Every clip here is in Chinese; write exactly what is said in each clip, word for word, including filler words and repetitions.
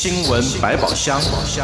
新闻百宝箱。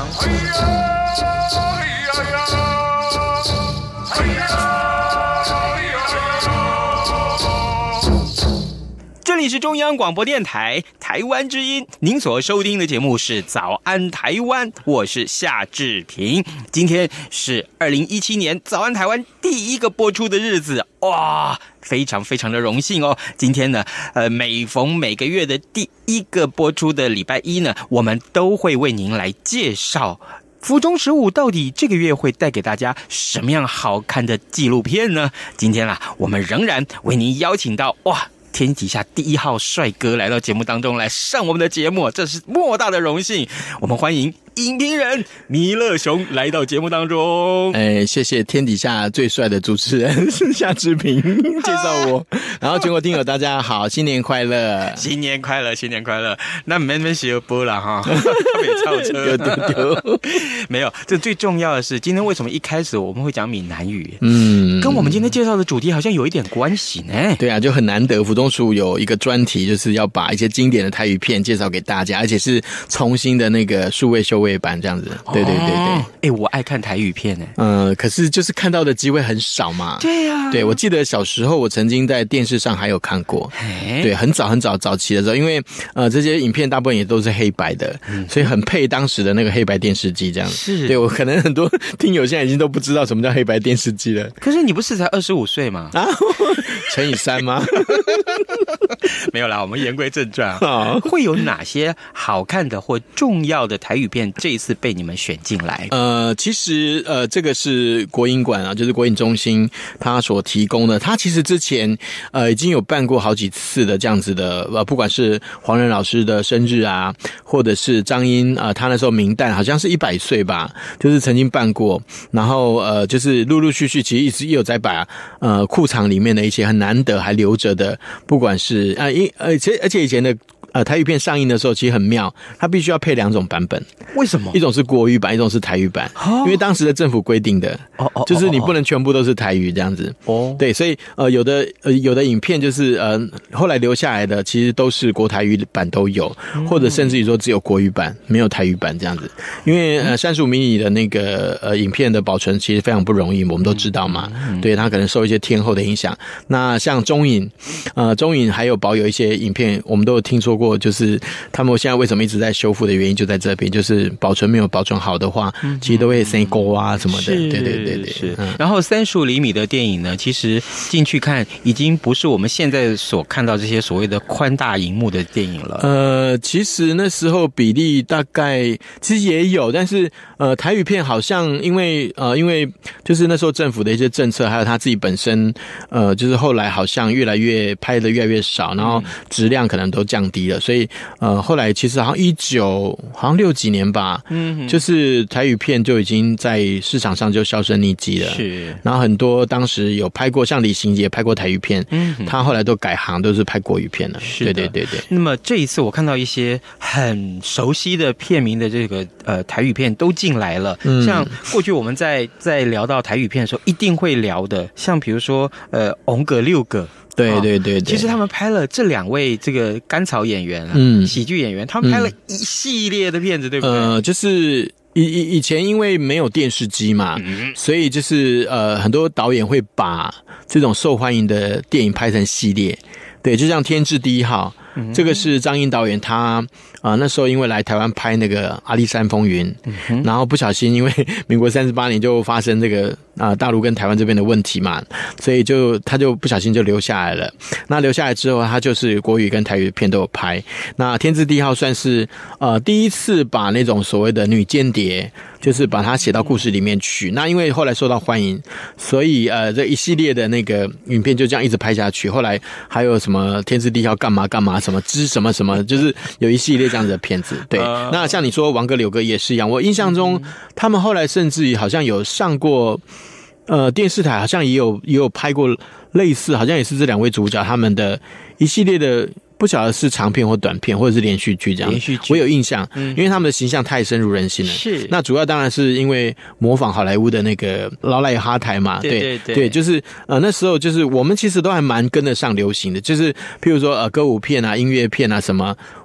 这里是中央广播电台台湾之音，您所收听的节目是早安台湾，我是夏志平。今天是二零一七年早安台湾第一个播出的日子，哇，非常非常的荣幸哦。今天呢，呃，每逢每个月的第一个播出的礼拜一呢，我们都会为您来介绍府中十五到底这个月会带给大家什么样好看的纪录片呢？今天啦，我们仍然为您邀请到哇天底下第一号帅哥来到节目当中来上我们的节目，这是莫大的荣幸。我们欢迎影评人弥勒熊来到节目当中。 哎，谢谢天底下最帅的主持人夏志平介绍我。然后全国听友大家好，新年快乐， 新年快乐，新年快乐。那没没写播了哈，特别超车， 丢丢丢。 没有，这最重要的是，今天为什么一开始我们会讲闽南语？ 嗯， 跟我们今天介绍的主题好像有一点关系呢。 对啊，就很难得，府中署有一个专题，就是要把一些经典的台语片介绍给大家，而且是重新的那个数位修位版这样子。对对对对，哎、 哦欸，我爱看台语片哎。 嗯、呃，可是就是看到的机会很少嘛。 对呀、啊， 对，我记得小时候我曾经在电视上还有看过。对，很早很早早期的时候，因为呃这些影片大部分也都是黑白的，嗯、所以很配当时的那个黑白电视机这样。 是， 对我可能很多听友现在已经都不知道什么叫黑白电视机了。 可是你不是才二十五岁吗？ 啊，乘以三吗？ 没有啦，我们言归正传啊。会有哪些好看的或重要的台语片这一次被你们选进来？ 呃，其实呃，这个是国影馆啊，就是国影中心它所提供的。它其实之前呃已经有办过好几次的这样子的，呃，不管是黄仁老师的生日啊，或者是张英啊、呃，他那时候明旦好像是一百岁吧，就是曾经办过。然后呃，就是陆陆续续其实一直也有在把呃库藏里面的一些很难得还留着的，不管是啊一而且而且以前的。呃，台语片上映的时候其实很妙，它必须要配两种版本。 为什么？ 一种是国语版，一种是台语版。哦、因为当时的政府规定的，哦哦，就是你不能全部都是台语这样子。哦，对，所以呃，有的呃有的影片就是呃后来留下来的，其实都是国台语版都有，嗯、或者甚至于说只有国语版，没有台语版这样子。因为呃三十五迷你的那个呃影片的保存其实非常不容易，我们都知道嘛。嗯、对，它可能受一些天候的影响。那像中影，呃中影还有保有一些影片，我们都有听说过。就是他们现在为什么一直在修复的原因就在这边，就是保存没有保存好的话，嗯、其实都会生沟啊什么的。对对对对， 是。嗯、然后三十五厘米的电影呢，其实进去看已经不是我们现在所看到这些所谓的宽大荧幕的电影了。 呃，其实那时候比例大概其实也有，但是呃台语片好像因为呃因为就是那时候政府的一些政策，还有他自己本身呃就是后来好像越来越拍的越来越少，然后质量可能都降低了。所以，呃，后来其实好像一九好像六几年吧，嗯，就是台语片就已经在市场上就销声匿迹了。是，然后很多当时有拍过，像李行也拍过台语片，嗯，他后来都改行，都是拍国语片了。是的，对对对对。 那么这一次我看到一些很熟悉的片名的这个呃台语片都进来了，嗯、像过去我们在在聊到台语片的时候，一定会聊的，像比如说呃《翁哥六个》。 对对对对， 其实他们拍了这两位这个甘草演员啊，嗯，喜剧演员，他们拍了一系列的片子，嗯、对不对？ 呃，就是以以以前因为没有电视机嘛，嗯、所以就是呃很多导演会把这种受欢迎的电影拍成系列，对，就像《天字第一号》，嗯、这个是张英导演他。啊、呃，那时候因为来台湾拍那个《阿里山风云》，嗯，然后不小心因为民国三十八年就发生这个啊、呃、大陆跟台湾这边的问题嘛，所以就他就不小心就留下来了。那留下来之后，他就是国语跟台语片都有拍。那《天字第一号》算是呃第一次把那种所谓的女间谍，就是把它写到故事里面去。那因为后来受到欢迎，所以呃这一系列的那个影片就这样一直拍下去。后来还有什么《天字第一号》干嘛干嘛什么之什么什么，就是有一系列这样子的片子。对，呃、那像你说王哥柳哥也是一样，我印象中、嗯、他们后来甚至于好像有上过呃电视台，好像也有也有拍过类似，好像也是这两位主角他们的一系列的。不晓得是长片或短片，或者是连续剧这样。连续剧我有印象，嗯，因为他们的形象太深入人心了。是，那主要当然是因为模仿好莱坞的那个劳莱哈台嘛，对对 对, 对，就是呃那时候就是我们其实都还蛮跟得上流行的，就是譬如说呃歌舞片啊、音乐片啊什么，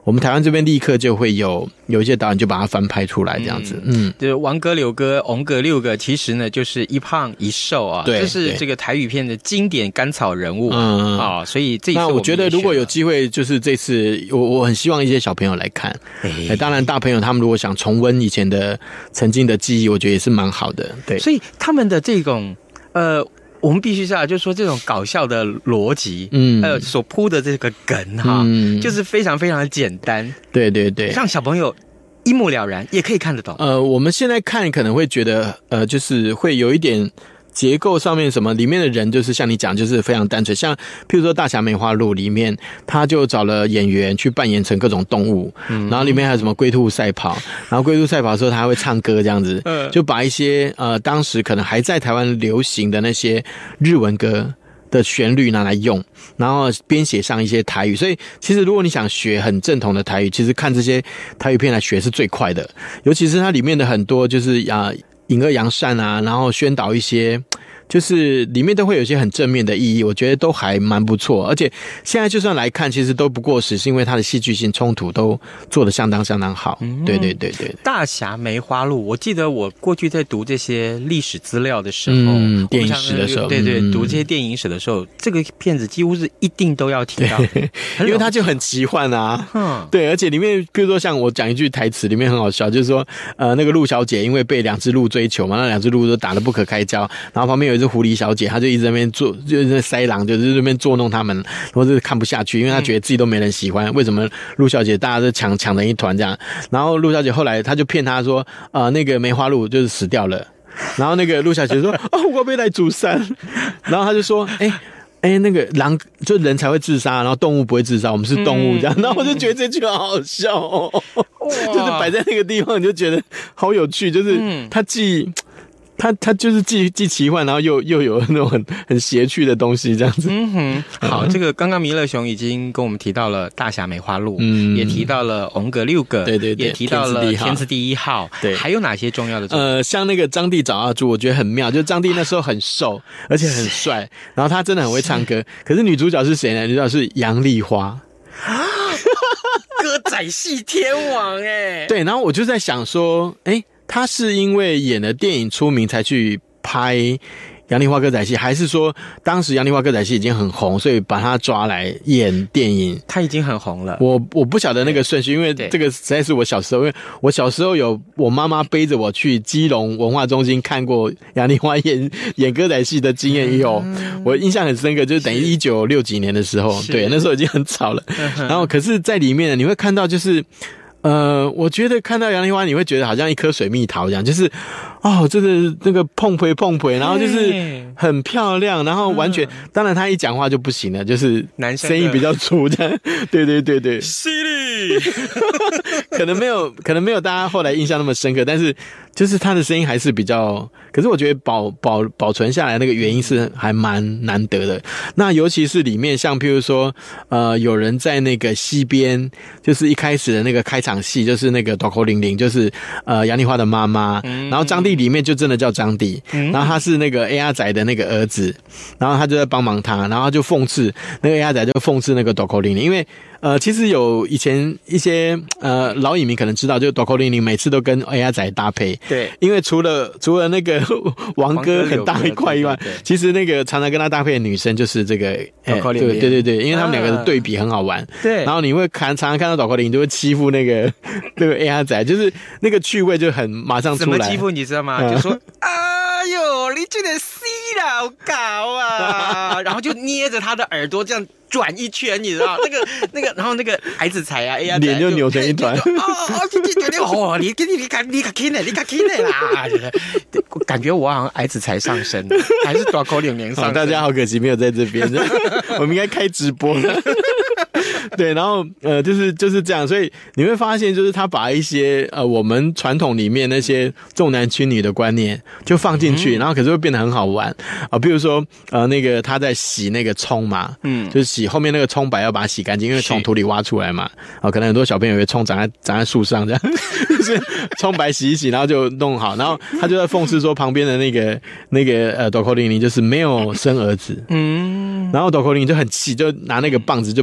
我们台湾这边立刻就会有有一些导演就把它翻拍出来这样子。嗯， 嗯就是王哥、柳哥、翁哥、六个，其实呢就是一胖一瘦啊， 对， 这是这个台语片的经典甘草人物。嗯啊、哦，所以这一次那我觉得如果有机会，就是这次我我很希望一些小朋友来看。哎，当然大朋友他们如果想重温以前的曾经的记忆，我觉得也是蛮好的。对， 所以他们的这种呃。我们必须是啊，就是说这种搞笑的逻辑，嗯，还有所铺的这个梗哈，嗯，就是非常非常的简单， 对对对， 让小朋友一目了然，也可以看得懂。 呃，我们现在看可能会觉得，呃，就是会有一点结构上面什么，里面的人就是像你讲，就是非常单纯。像譬如说《大侠梅花鹿》里面，他就找了演员去扮演成各种动物，嗯，然后里面还有什么龟兔赛跑，然后龟兔赛跑的时候他还会唱歌这样子，嗯，就把一些呃当时可能还在台湾流行的那些日文歌的旋律拿来用，然后编写上一些台语。所以其实如果你想学很正统的台语，其实看这些台语片来学是最快的，尤其是它里面的很多就是啊。呃引恶扬善啊，然后宣导一些，就是里面都会有一些很正面的意义，我觉得都还蛮不错。而且现在就算来看，其实都不过时，是因为它的戏剧性冲突都做得相当相当好。嗯、对对对对。 大侠梅花鹿，我记得我过去在读这些历史资料的时候， 嗯，电影史的时候， 对对， 嗯、 读这些电影史的时候，这个片子几乎是一定都要提到的， 因为它就很奇幻啊。嗯，对，而且里面，比如说像我讲一句台词，里面很好笑，就是说，呃，那个鹿小姐因为被两只鹿追求嘛，那两只鹿都打得不可开交，然后旁边有一只狐狸小姐，她就一直在那边做，就是在塞狼，就是在那边捉弄他们，然后就是看不下去，因为她觉得自己都没人喜欢，嗯、为什么鹿小姐大家都抢抢成一团这样？然后鹿小姐后来她就骗她说，呃，那个梅花鹿就是死掉了，然后那个鹿小姐说，哦，我被来煮山，然后她就说，哎、欸。哎、欸，那个狼就人才会自杀，然后动物不会自杀，我们是动物这样。嗯、然后我就觉得这句好好笑哦，就是摆在那个地方，你就觉得好有趣，就是它既。他他就是既既奇幻，然后又又有那种很很邪趣的东西，这样子。 嗯哼，好，这个刚刚弥勒熊已经跟我们提到了大侠梅花鹿，嗯，也提到了翁格六个， 对对对， 也提到了天字第一号， 对， 还有哪些重要的？ 呃，像那个张帝找阿朱，我觉得很妙，就张帝那时候很瘦，而且很帅，然后他真的很会唱歌。可是女主角是谁呢？女主角是杨丽花。 歌仔戏天王哎、欸， 对，然后我就在想说，哎。他是因为演了电影出名才去拍杨丽花歌仔戏，还是说当时杨丽花歌仔戏已经很红，所以把他抓来演电影？ 他已经很红了。 我我不晓得那个顺序，因为这个实在是我小时候，因为我小时候有我妈妈背着我去基隆文化中心看过杨丽花演演歌仔戏的经验也有，嗯、我印象很深刻，就是等于一九六几年的时候，对，那时候已经很早了。然后可是在里面你会看到就是。呃，我觉得看到杨丽花，你会觉得好像一颗水蜜桃一样，就是哦，这个那个碰杯碰杯，然后就是很漂亮，然后完全，嗯、当然他一讲话就不行了，就是声音比较粗这样，对对对对， 犀利， 可能没有，可能没有大家后来印象那么深刻，但是就是他的声音还是比较，可是我觉得保保保存下来那个原因是还蛮难得的。那尤其是里面像譬如说，呃，有人在那个溪边，就是一开始的那个开场。戏就是那个大口玲玲，就是呃杨丽花的妈妈，嗯、然后张帝里面就真的叫张帝，嗯、然后他是那个 A R 仔的那个儿子，然后他就在帮忙他，然后他就讽刺那个 A R 仔就讽刺那个大口玲玲，因为呃其实有以前一些呃老影迷可能知道，就大口玲玲每次都跟 A R 仔搭配， 对， 因为除了除了那个王哥很大一块以外，其实那个常常跟他搭配的女生就是这个大口玲玲，对对对，因为他们两个的对比很好玩， 对， 然后你会看常常看到大口玲玲就会欺负那个。那个 A R 仔就是那个趣味就很马上出来， 怎么欺负你知道吗？嗯、就说哎呦，你这个死老搞啊，然后就捏着他的耳朵这样转一圈，你知道那个那个，然后那个矮子才啊 A R 仔脸就扭成一团， 哦哦，就就觉得哦，你你你看你看轻嘞，你看轻嘞啦，感觉我好像矮子才上身，还是大口玲玲上身。 大家好可惜没有在这边，我们应该开直播了。对，然后呃，就是就是这样，所以你会发现，就是他把一些呃我们传统里面那些重男轻女的观念就放进去，嗯、然后可是会变得很好玩啊、呃。比如说呃，那个他在洗那个葱嘛，嗯，就是洗后面那个葱白要把它洗干净，因为从土里挖出来嘛。啊、呃，可能很多小朋友以为葱长在长在树上这样，就是葱白洗一洗，然后就弄好，然后他就在讽刺说旁边的那个那个呃大口玲玲就是没有生儿子，嗯，然后大口玲玲就很气，就拿那个棒子就把那个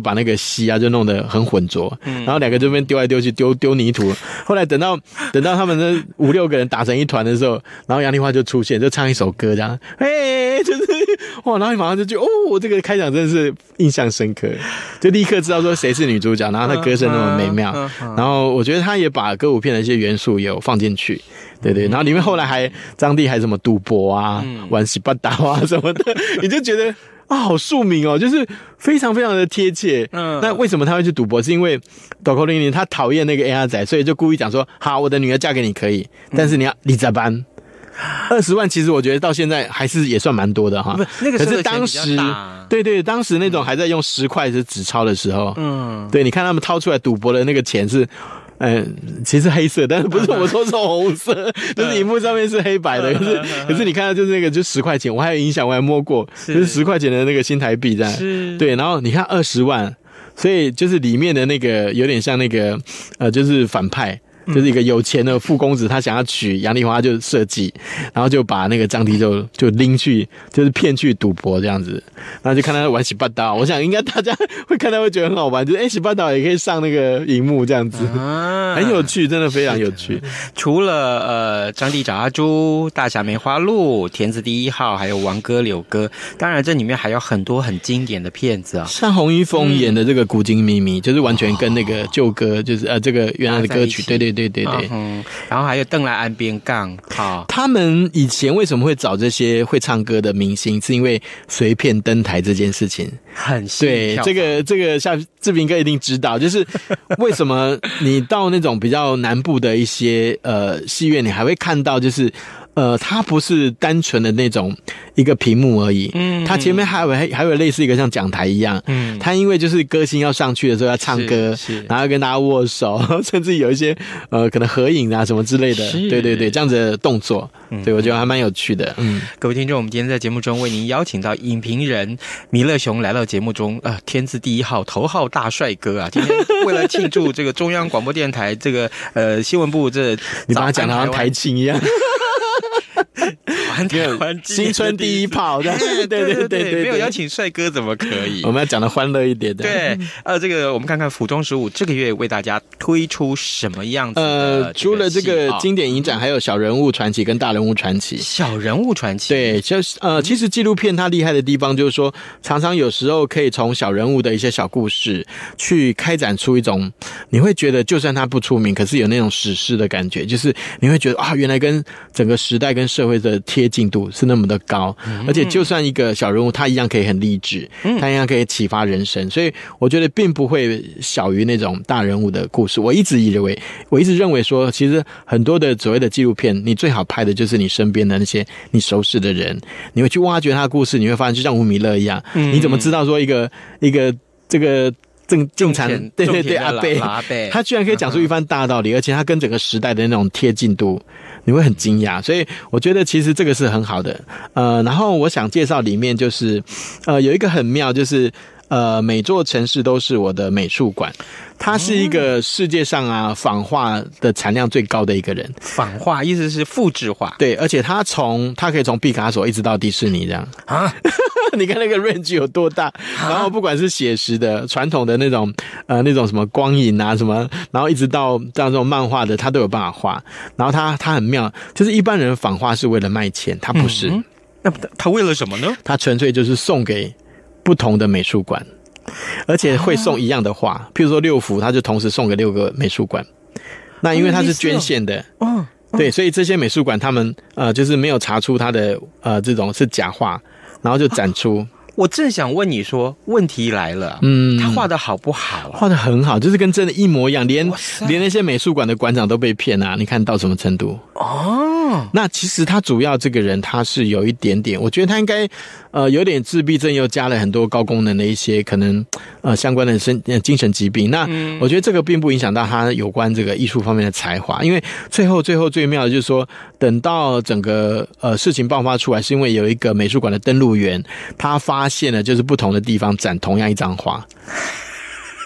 溪啊，就弄得很浑浊，然后两个这边丢来丢去，丢丢泥土。后来等到等到他们那五六个人打成一团的时候，然后杨丽花就出现，就唱一首歌这样，嘿，就是哇，然后你马上就觉得哦，这个开场真的是印象深刻，就立刻知道说谁是女主角，然后她歌声那么美妙，然后我觉得他也把歌舞片的一些元素有放进去。对对，然后里面后来还张帝还什么赌博啊、嗯、玩洗八刀啊什么的，你就觉得啊好庶民哦，就是非常非常的贴切。嗯，那为什么他会去赌博？是因为岛口玲玲他讨厌那个 A R 仔，所以就故意讲说，好，我的女儿嫁给你可以，但是你要理财班。二十万其实我觉得到现在还是也算蛮多的哈， 那个时候可是当时对对，当时那种还在用十块是纸钞的时候，嗯，对，你看他们掏出来赌博的那个钱是。嗯，其实黑色，但是不是我说是红色，就是荧幕上面是黑白的，可是可是你看到就是那个就十块钱，我还有印象，我还摸过，就是十块钱的那个新台币这样，对，然后你看二十万，所以就是里面的那个有点像那个呃，就是反派。就是一个有钱的富公子，他想要娶杨丽花，就设计，然后就把那个张帝就就拎去，就是骗去赌博这样子，然后就看他玩洗八刀。我想应该大家会看到会觉得很好玩，就是哎，洗八刀也可以上那个荧幕这样子，啊、很有趣，真的非常有趣。 除了呃张帝找阿朱、大侠梅花鹿、田子第一号，还有王哥、柳哥，当然这里面还有很多很经典的片子啊， 像洪一峰演的这个《古今秘密》，就是完全跟那个旧歌，就是呃这个原来的歌曲，对对对。对对对、 嗯，然后还有邓来安边杠，好， 他们以前为什么会找这些会唱歌的明星？是因为随片登台这件事情很对这个这个夏志平哥一定知道，就是为什么你到那种比较南部的一些呃戏院，你还会看到就是。呃，它不是单纯的那种一个屏幕而已，嗯，它前面还有还有类似一个像讲台一样，嗯，它因为就是歌星要上去的时候要唱歌，然后要跟大家握手，甚至有一些呃可能合影啊什么之类的，对对对，这样子的动作，嗯，对我觉得还蛮有趣的。嗯， 各位听众，我们今天在节目中为您邀请到影评人弥勒熊来到节目中，啊、呃，天字第一号头号大帅哥啊！今天为了庆祝这个中央广播电台这个呃新闻部这， 你把它讲得好像台庆一样。 台湾新春第一炮，对对对对 对, 对， 没有邀请帅哥怎么可以？ 我们要讲的欢乐一点的。 对，呃，这个我们看看府中十五这个月为大家推出什么样子的、这个？ 呃，除了这个经典影展，还有小人物传奇跟大人物传奇。 小人物传奇， 对，就是呃，其实纪录片它厉害的地方就是说，常常有时候可以从小人物的一些小故事去开展出一种，你会觉得就算他不出名，可是有那种史诗的感觉，就是你会觉得啊，原来跟整个时代跟社会的贴近度是那么的高，嗯、而且就算一个小人物，他一样可以很励志，嗯、他一样可以启发人生，所以我觉得并不会小于那种大人物的故事。我一直以为，我一直认为说，其实很多的所谓的纪录片，你最好拍的就是你身边的那些你熟识的人，你会去挖掘他的故事，你会发现就像吴米勒一样，嗯、你怎么知道说一个一个这个。正正常，对对对，阿伯，他居然可以讲出一番大道理，而且他跟整个时代的那种贴近度，你会很惊讶。所以我觉得其实这个是很好的。呃，然后我想介绍里面就是，呃，有一个很妙，就是呃，每座城市都是我的美术馆。他是一个世界上啊仿画的产量最高的一个人。 仿画意思是复制画， 对，而且他从他可以从毕卡索一直到迪士尼这样啊。你看那个 range 有多大，然后不管是写实的、传统的那种呃那种什么光影啊什么，然后一直到这样这种漫画的，他都有办法画。然后他他很妙，就是一般人仿画是为了卖钱，他不是。嗯、 那他为了什么呢？ 他纯粹就是送给不同的美术馆。而且会送一样的画，譬如说六幅，他就同时送给六个美术馆。那因为他是捐献的，哦，对，所以这些美术馆他们呃就是没有查出他的呃这种是假画，然后就展出。 我正想问你说，问题来了，嗯，他画的好不好、啊？ 画的很好，就是跟真的一模一样，连连那些美术馆的馆长都被骗啊！你看到什么程度？哦，那其实他主要这个人他是有一点点，我觉得他应该呃有点自闭症，又加了很多高功能的一些可能呃相关的身精神疾病。那、嗯、我觉得这个并不影响到他有关这个艺术方面的才华，因为最后最后最妙的就是说，等到整个呃事情爆发出来，是因为有一个美术馆的登录员，他发现了就是不同的地方展同样一张画。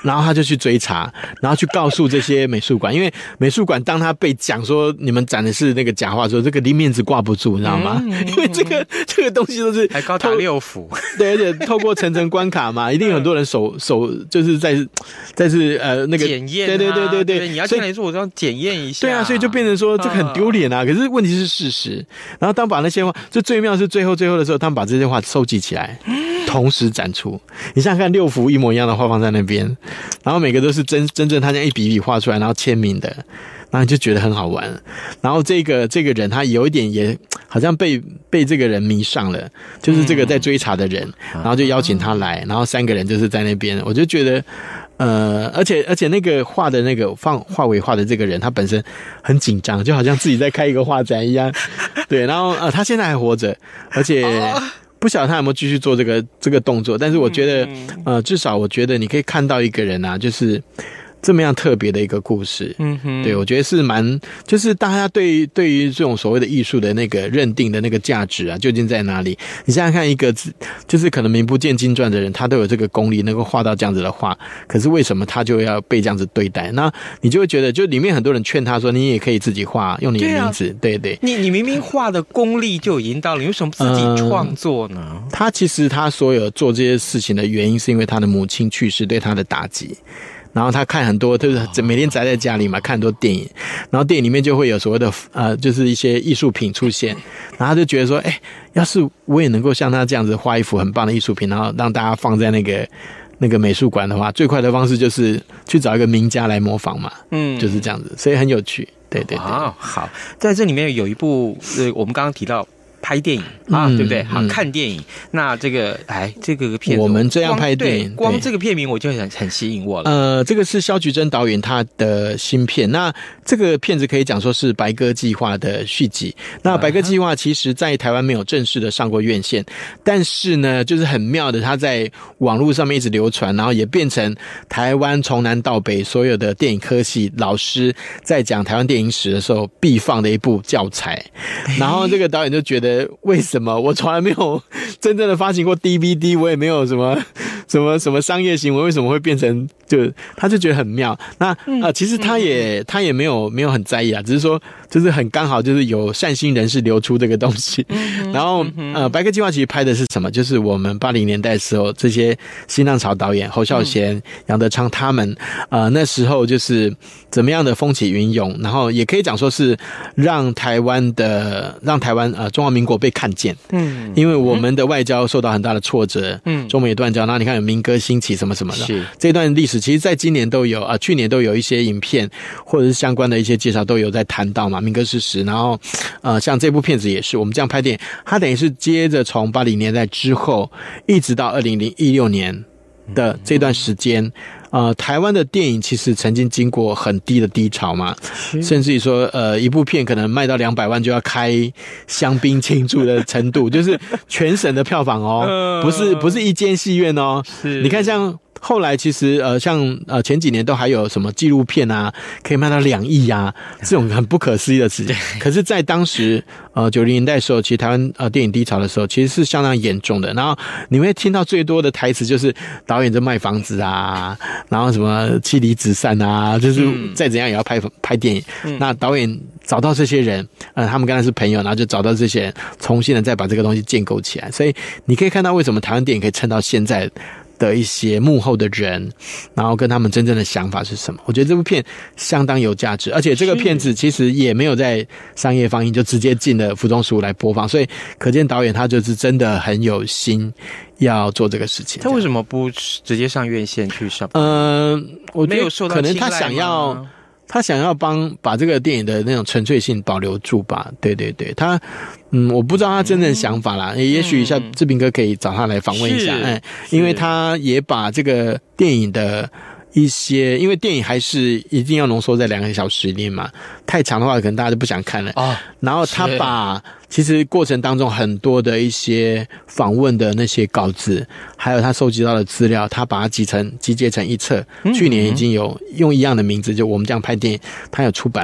然后他就去追查，然后去告诉这些美术馆，因为美术馆当他被讲说你们展的是那个假画的时候，这个立面子挂不住，你知道吗？嗯嗯、因为这个这个东西都是还高达六幅， 对，而且透过层层关卡嘛，一定有很多人手手就是在在是呃那个检验、啊， 对对对对 对, 对，你要进来说我这样检验一下， 对啊，所以就变成说这个很丢脸啊。可是问题是事实，然后当把那些话，就最妙是最后最后的时候，他们把这些话收集起来，同时展出。你想想看，六幅一模一样的画放在那边，然后每个都是真真正他这样一笔一笔画出来，然后签名的，然后你就觉得很好玩。然后这个这个人他有一点也好像被被这个人迷上了，就是这个在追查的人，然后就邀请他来，然后三个人就是在那边，我就觉得。呃，而且而且那个画的那个放画尾画的这个人，他本身很紧张，就好像自己在开一个画展一样。对，然后呃，他现在还活着，而且不晓得他有没有继续做这个这个动作。但是我觉得，呃，至少我觉得你可以看到一个人啊，就是这么样特别的一个故事。嗯哼，对，我觉得是蛮，就是大家对对于这种所谓的艺术的那个认定的那个价值啊，究竟在哪里？你想想看，一个就是可能名不见经传的人，他都有这个功力，能够画到这样子的画，可是为什么他就要被这样子对待？那你就会觉得，就里面很多人劝他说，你也可以自己画，用你的名字，对, 啊、对对。 你你明明画的功力就已经到了，你为什么自己创作呢？呃、 他其实他所有做这些事情的原因，是因为他的母亲去世对他的打击。然后他看很多，就是每天宅在家里嘛，看很多电影，然后电影里面就会有所谓的呃，就是一些艺术品出现，然后他就觉得说，哎，要是我也能够像他这样子画一幅很棒的艺术品，然后让大家放在那个那个美术馆的话，最快的方式就是去找一个名家来模仿嘛，嗯，就是这样子，所以很有趣，对对对。 哦，好，在这里面有一部呃，我们刚刚提到。拍电影啊，嗯、对不对？好、嗯、看电影，那这个哎，这个片子我们这样拍电影， 光这个片名我就很很吸引我了。 呃，这个是萧菊珍导演他的新片，那这个片子可以讲说是《白鸽计划》的续集。那《白鸽计划》其实在台湾没有正式的上过院线，但是呢，就是很妙的，它在网络上面一直流传，然后也变成台湾从南到北所有的电影科系老师在讲台湾电影史的时候必放的一部教材。然后这个导演就觉得。为什么我从来没有真正的发行过 D V D， 我也没有什么什么什么商业行为，为什么会变成就他就觉得很妙。那呃，其实他也他也没有没有很在意啊，只是说就是很刚好就是有善心人士流出这个东西。然后呃，白鸽计划其实拍的是什么？就是我们八零年代的时候，这些新浪潮导演侯孝贤、杨德昌他们呃那时候就是怎么样的风起云涌，然后也可以讲说是让台湾的让台湾呃中华民国被看见。嗯，因为我们的外交受到很大的挫折，嗯，中美断交，然后你看有民歌兴起什么什么的，是这段历史，其实在今年都有啊、呃，去年都有一些影片或者是相关的一些介绍都有在谈到嘛，民歌事实。然后呃，像这部片子也是，我们这样拍电影，它等于是接着从八零年代之后，一直到二零一六年的这段时间。呃，台湾的电影其实曾经经过很低的低潮嘛，甚至于说，呃，一部片可能卖到两百万就要开香槟庆祝的程度，就是全省的票房哦，不是不是一间戏院哦，你看像。后来其实呃像呃前几年都还有什么纪录片啊，可以卖到两亿啊，这种很不可思议的事情。可是，在当时呃九零年代的时候，其实台湾呃电影低潮的时候，其实是相当严重的。然后你会听到最多的台词就是导演在卖房子啊，然后什么妻离子散啊，就是再怎样也要拍拍电影。嗯、那导演找到这些人，呃，他们刚才是朋友，然后就找到这些人，重新的再把这个东西建构起来。所以你可以看到为什么台湾电影可以撑到现在。的一些幕后的人，然后跟他们真正的想法是什么？我觉得这部片相当有价值，而且这个片子其实也没有在商业放映，就直接进了府中十五来播放，所以可见导演他就是真的很有心要做这个事情。 他为什么不直接上院线去上？ 呃，我觉得可能他想要。 他想要帮把这个电影的那种纯粹性保留住吧，对对对，他嗯，我不知道他真正的想法啦，嗯、也许一下志平哥可以找他来访问一下，哎，因为他也把这个电影的一些，因为电影还是一定要浓缩在两个小时里面嘛，太长的话可能大家就不想看了啊。然后他把其实过程当中很多的一些访问的那些稿子，还有他收集到的资料，他把它集成集结成一册，嗯、去年已经有用一样的名字，就我们这样拍电影，他有出版了。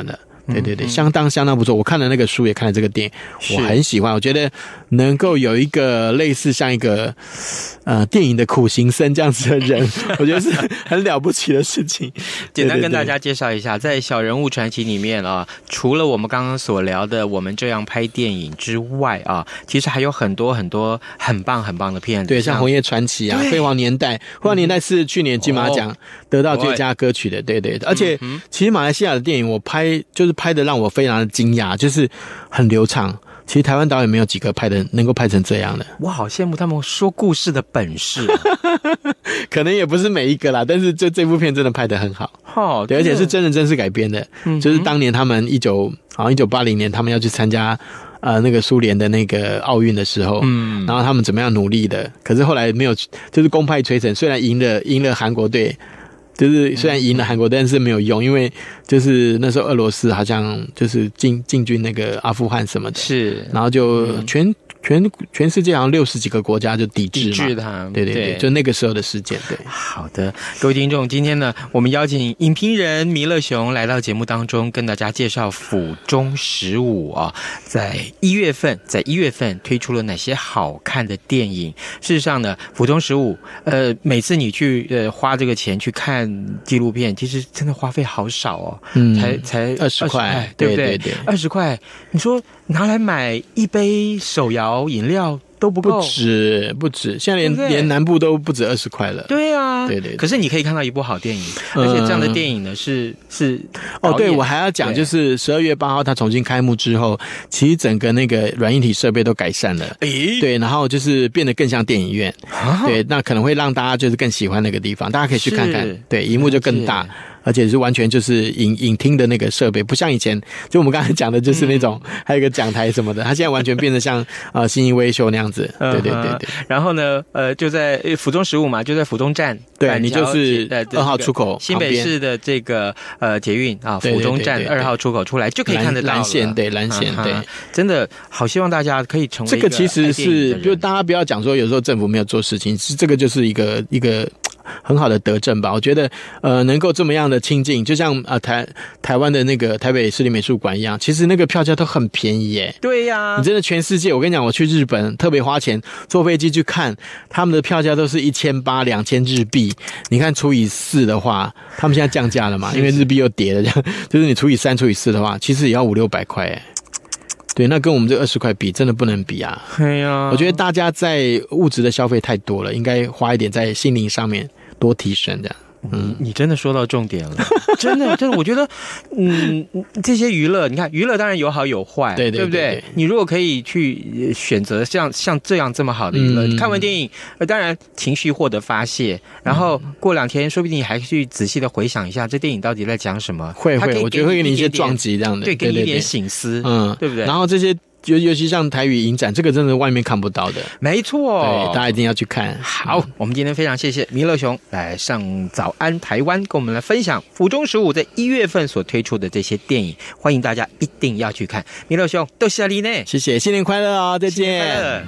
对对对，相当相当不错。我看了那个书，也看了这个电影，我很喜欢。我觉得能够有一个类似像一个呃电影的苦行僧这样子的人，我觉得是很了不起的事情。 简单跟大家介绍一下，在小人物传奇里面啊，除了我们刚刚所聊的我们这样拍电影之外啊，其实还有很多很多很棒很棒的片子， 对，像《红叶传奇》啊，《辉煌年代》，《辉煌年代》是去年金马奖得到最佳歌曲的，对对。而且其实马来西亚的电影我拍就是拍的让我非常的惊讶，就是很流畅。其实台湾导演没有几个拍的能够拍成这样的， 我好羡慕他们说故事的本事、啊。 可能也不是每一个啦，但是这这部片真的拍得很好。 哦， 对，而且是真人真事改编的，嗯、就是当年他们一九好像一九八零年他们要去参加呃那个苏联的那个奥运的时候，嗯，然后他们怎么样努力的，可是后来没有，就是功败垂成，虽然赢了赢了韩国队。就是虽然赢了韩国，但是没有用，因为就是那时候俄罗斯好像就是进进军那个阿富汗什么的， 是， 然后就全、嗯、全全世界好像六十几个国家就抵制嘛， 抵制他， 对对 对, 对，就那个时候的事件。对， 好的，各位听众，今天呢，我们邀请影评人弥勒熊来到节目当中，跟大家介绍府中十五啊，在一月份，在一月份推出了哪些好看的电影？事实上呢，府中十五，呃，每次你去呃花这个钱去看纪录片，其实真的花费好少哦，嗯，才才二十块， 对不对？对，二十块，你说拿来买一杯手摇饮料都不够， 不止不止，现在连对对连南部都不止二十块了。 对啊， 对 对, 对。 可是你可以看到一部好电影，而且这样的电影呢是是哦，对，我还要讲，就是十二月八号它重新开幕之后，其实整个那个软硬体设备都改善了，诶，对，然后就是变得更像电影院，啊、对，那可能会让大家就是更喜欢那个地方，大家可以去看看，对，萤幕就更大。而且是完全就是影影厅的那个设备，不像以前，就我们刚才讲的，就是那种、嗯、还有一个讲台什么的，它现在完全变得像呃新义威秀那样子。对对对对。 然后呢，呃，就在府中十五嘛，就在府中站， 对你就是二号出口， 新北市的这个呃捷运啊，府中站二号出口出来就可以看得到了。 蓝线对蓝线对， 真的好希望大家可以成为这个其实是，就大家不要讲说有时候政府没有做事情，是这个就是一个一个。很好的德政吧，我觉得，呃，能够这么样的亲近，就像呃台台湾的那个台北市立美术馆一样，其实那个票价都很便宜耶。 对呀、啊， 你真的全世界，我跟你讲，我去日本特别花钱坐飞机去看，他们的票价都是一千八、两千日币。你看除以四的话，他们现在降价了嘛，因为日币又跌了，这样就是你除以三、除以四的话，其实也要五六百块耶。对，那跟我们这二十块比，真的不能比啊！ 对呀、啊， 我觉得大家在物质的消费太多了，应该花一点在心灵上面多提升这样。 嗯，你真的说到重点了，真的，真的，我觉得，嗯，这些娱乐，你看，娱乐当然有好有坏， 对对对, 对不对？你如果可以去选择像像这样这么好的娱乐，嗯、看完电影，呃，当然情绪获得发泄，然后过两天，说不定你还去仔细的回想一下这电影到底在讲什么， 会会，我觉得会给你一些撞击这样的， 对，给你一点省思，嗯，对不对？ 然后这些。尤尤其像台语影展，这个真的外面看不到的， 没错， 对，大家一定要去看。 好，我们今天非常谢谢弥勒熊来上早安台湾，跟我们来分享府中十五在一月份所推出的这些电影，欢迎大家一定要去看。弥勒熊，多谢你呢， 谢谢，新年快乐哦，再见。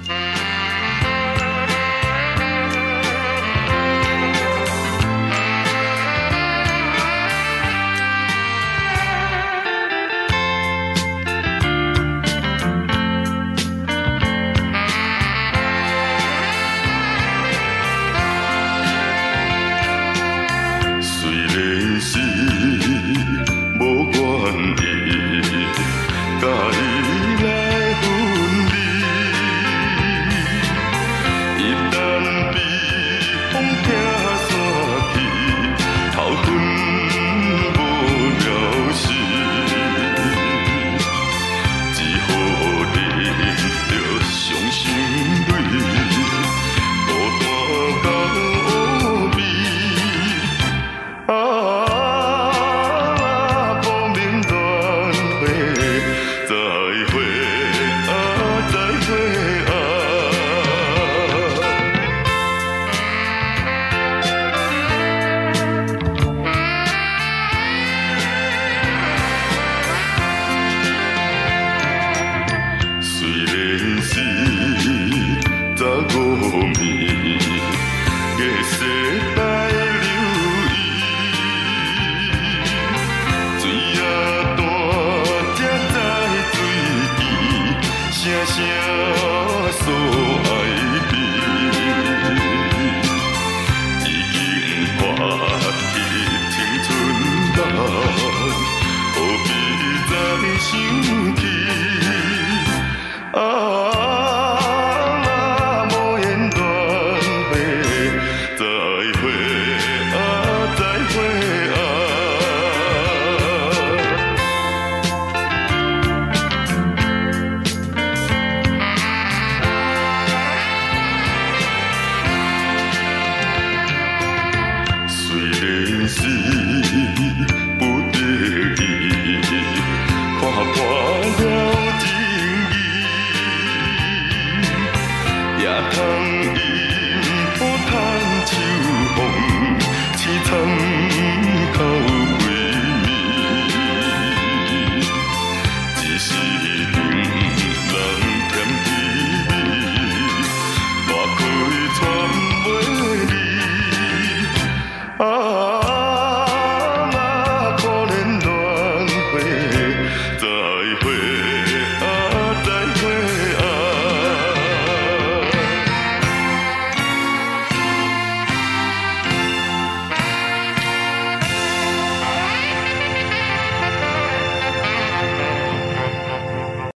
甲伊来分离。 想起啊。啊，那可怜恋花。